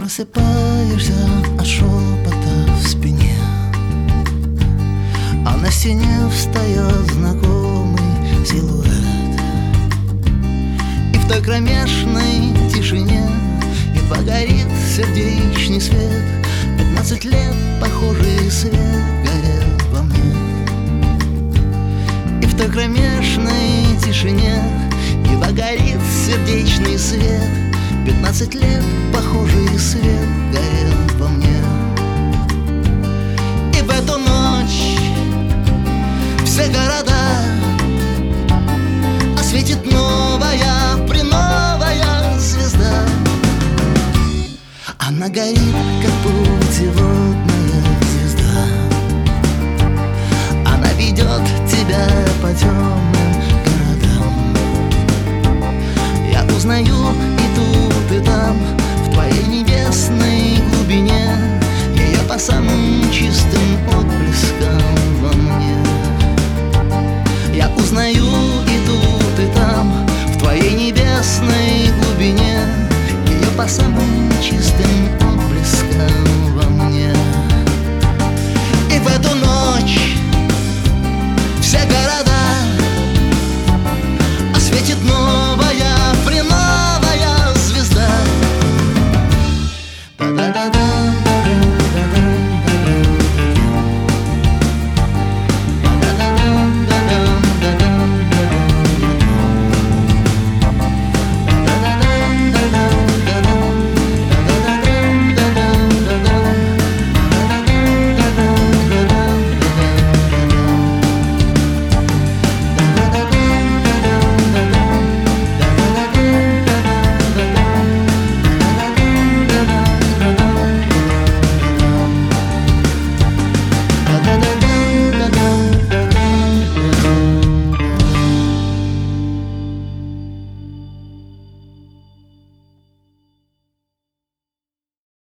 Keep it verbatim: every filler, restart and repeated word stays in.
Просыпаешься от шепота в спине, а на стене встает знакомый силуэт. И в той кромешной тишине едва горит сердечный свет. Пятнадцать лет похожий свет горел во мне. И в той кромешной тишине едва горит сердечный свет. Пятнадцать лет похожий свет горел во мне. И в эту ночь все города осветит новая, преновая звезда. Она горит